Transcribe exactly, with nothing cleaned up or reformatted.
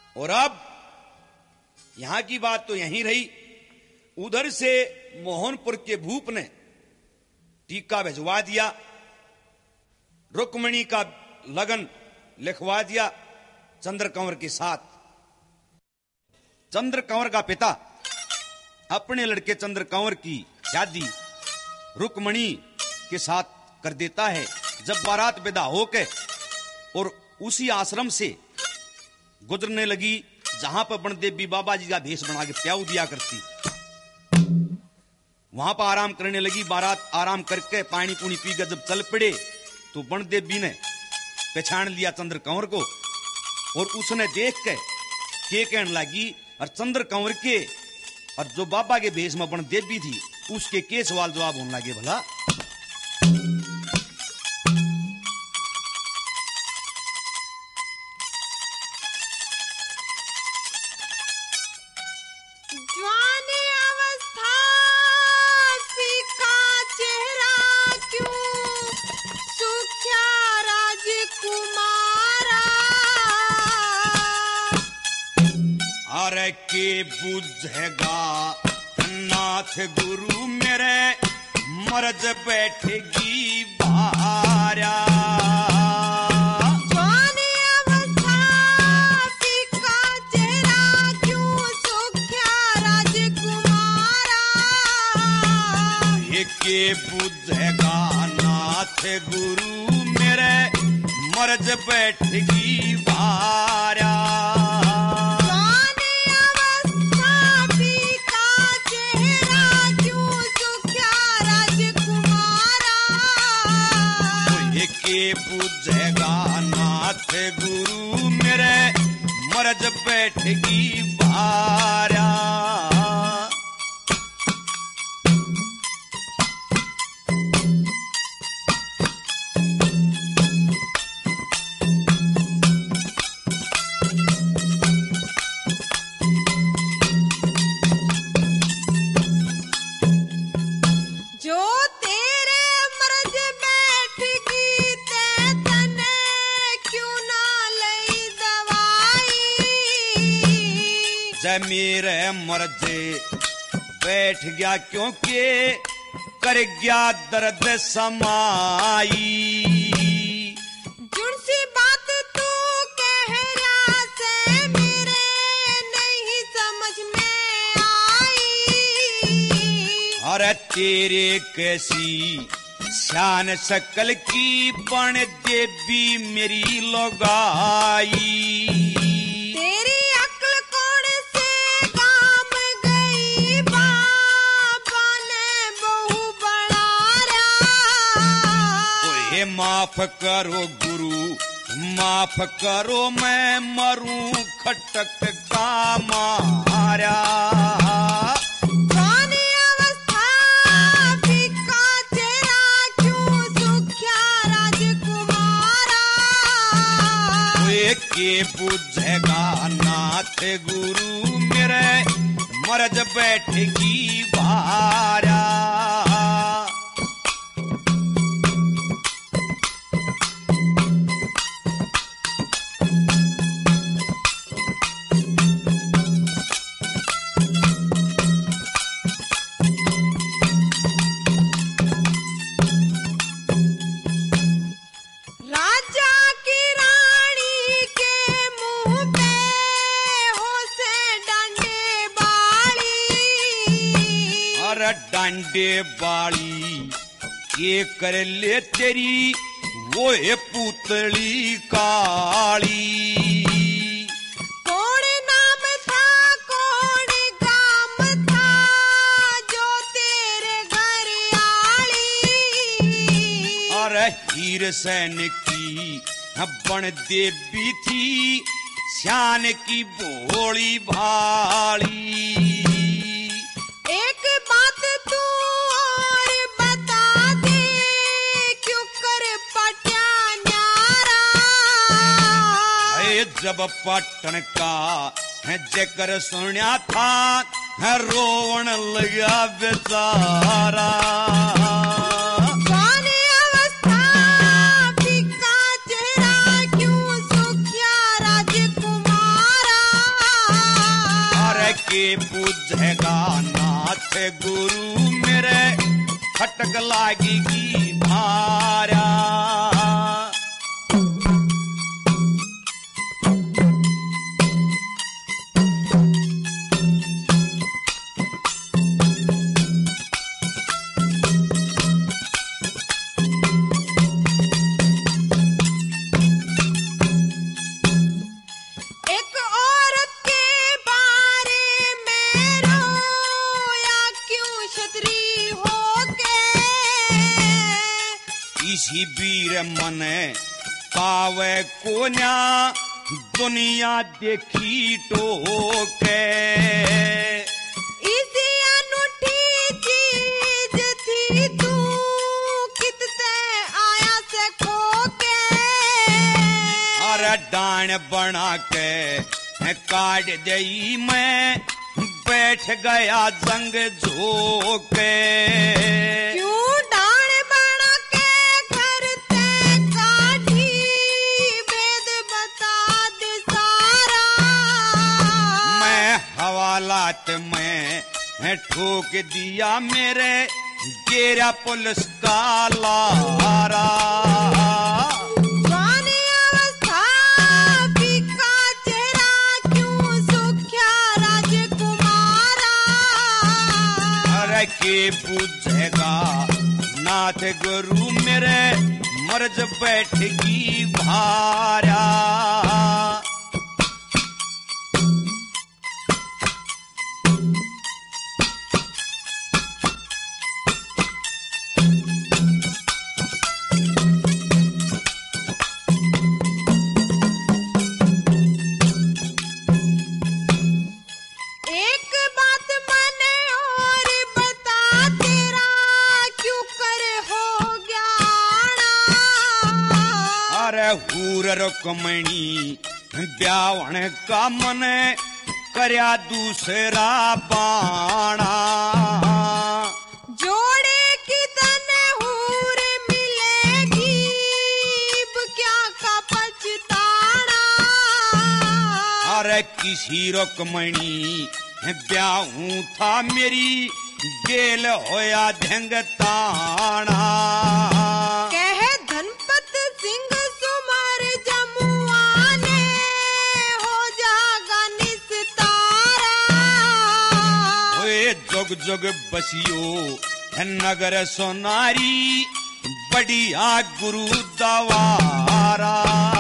और अब यहां की बात तो यहीं रही, उधर से मोहनपुर के भूप ने टीका भिजवा दिया, रुक्मिणी का लगन लिखवा दिया चंद्र कंवर के साथ। चंद्र कंवर का पिता अपने लड़के चंद्र कंवर की शादी रुक्मिणी के साथ कर देता है। जब बारात विदा होके और उसी आश्रम से गुजरने लगी जहां पर बनदेवी बाबा जी का भेष बना के प्याऊ दिया करती, वहां पर आराम करने लगी। बारात आराम करके पानी पूनी पीकर जब चल पड़े तो बनदेवी ने पहचान लिया चंद्र कंवर को और उसने देख के के कहने लगी, और चंद्र कंवर के और जो बाबा के भेष में बनदेवी थी उसके के सवाल जवाब होने लगे भला। के बुझेगा नाथ गुरु मेरे मर्ज बैठेगी भार्या। जवानी अवस्था फीका चेहरा क्यों सुख्या राजकुमारा। ये के बुझेगा नाथ गुरु मेरे मर्ज बैठेगी भार्या। बुझेगा नाथ गुरु मेरे मर्ज बैठेगी भार्या। मेरे मर्जे बैठ गया क्योंकि कर गया दर्द समाई। जुड़ सी बात तू कह रहा से मेरे नहीं समझ में आई। अरे तेरे कैसी शान शकल की बन देवी मेरी लोगाई। माफ करो गुरु माफ करो मैं मरूं खटक का मारा। जवानी अवस्था फीका चेहरा क्यों सुख्या राजकुमारा। के बुझेगा नाथ गुरु मेरे मर्ज बैठेगी भार्या। डांडे बाली ये कर ले तेरी वो है पुतली काली। कौन नाम था कौन गाम था जो तेरे घर आली। अरे हीर सैन की बन देवी थी श्यान की भोली भाली। एक बात तू और बता दे क्यों कर पट्या न्यारा। जब पटन का है जेकर सुनिया था है रोवन लगा बेचारा। के पूजेगा नाथ गुरु मेरे खटक लागेगी भारा। इसी वीर मन पावे कोन्या दुनिया देखी टोके। इसी अनूठी चीज थी तू कितने आया से खोके। अरे डांड बना के काट दई मैं बैठ गया जंग झोके। क्यों डांड बना के घर ते काढ़ी भेद बता दे सारा। मैं हवालात में ठोक दिया मेरे गेरा पुलिस का लारा। जवानी अवस्था फीका चेहरा क्यों सुख्या राजकुमारा। अरे के पूजेगा नाथ गुरु मेरे मर्ज बैठगी भारा। एक बात मैंने और बता तेरा क्यों कर हो गया आना। अरे हूर रुक्मणी ब्यावण का मन करया दूसरा बाणा। जोड़े की तने हूर मिलेगी अब क्या का पछताना। अरे किसी रुक्मणी ब्याहूं था मेरी गेल होया ढंगताना। कह धनपत सिंह सुमार जमुआ ने हो जागा निस्तारा। ओए जुग जुग बसियो नगर सोनारी बढ़िया गुरु दवारा।